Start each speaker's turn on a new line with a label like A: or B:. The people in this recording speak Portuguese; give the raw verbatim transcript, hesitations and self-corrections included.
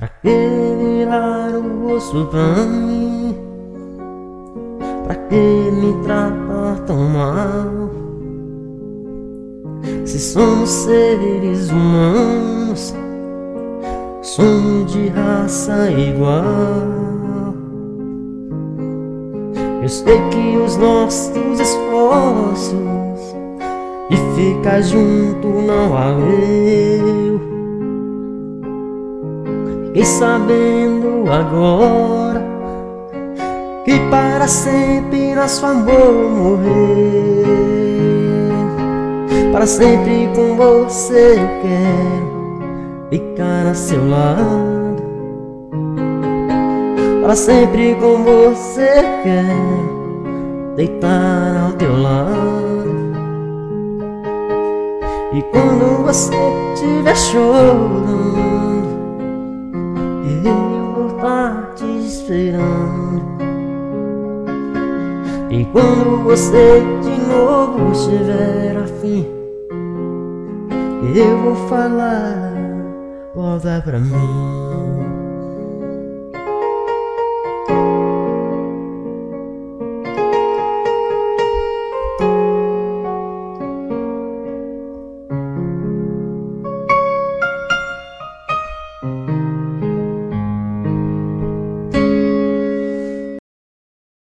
A: Pra que virar o rosto pra mim? Pra que me tratar tão mal? Se somos seres humanos, somos de raça igual. Eu sei que os nossos esforços de ficar junto não valeu. Fiquei sabendo agora que para sempre nosso amor morreu. Para sempre com você eu quero ficar a seu lado. Para sempre com você eu quero deitar ao teu lado. E quando você estiver chorando, eu vou estar te esperando. E quando você de novo estiver afim, eu vou falar, volta pra mim.